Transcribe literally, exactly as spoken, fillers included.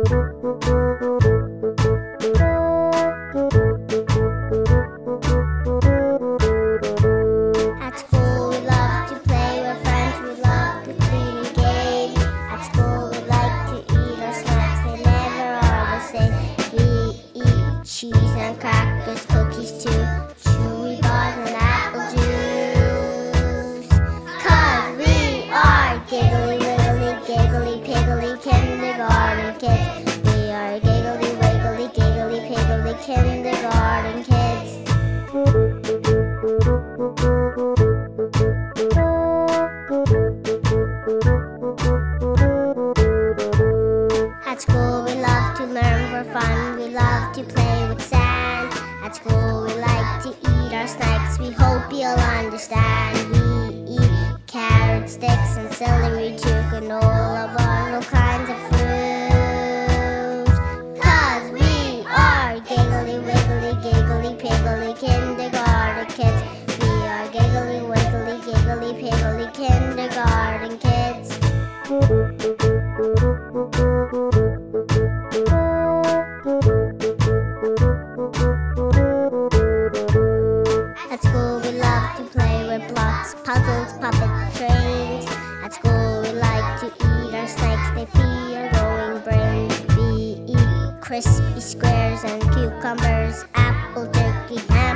At school we love to play with friends, we love to clean and game. At school we like to eat our snacks, they never are the same. We eat cheese and crackers, cookies too, chewy bars and apple juice. 'Cause we are giggly wiggly, giggly piggly kindergarten kids. We are giggly wiggly, giggly piggly kindergarten kids. At school we love to learn for fun, we love to play with sand. At school we like to eat our snacks, we hope you'll understand. We eat carrot sticks and celery too, granola bars, all kinds of fruit. 'Cause we are giggly wiggly, giggly piggly kindergarten kids. We are giggly wiggly, giggly piggly kindergarten kids. At school we love to play with blocks, puzzles, puppet trains. At school we like to eat our snacks, they feed our growing brains. We eat crispy squares and cucumbers, apple, turkey, ham.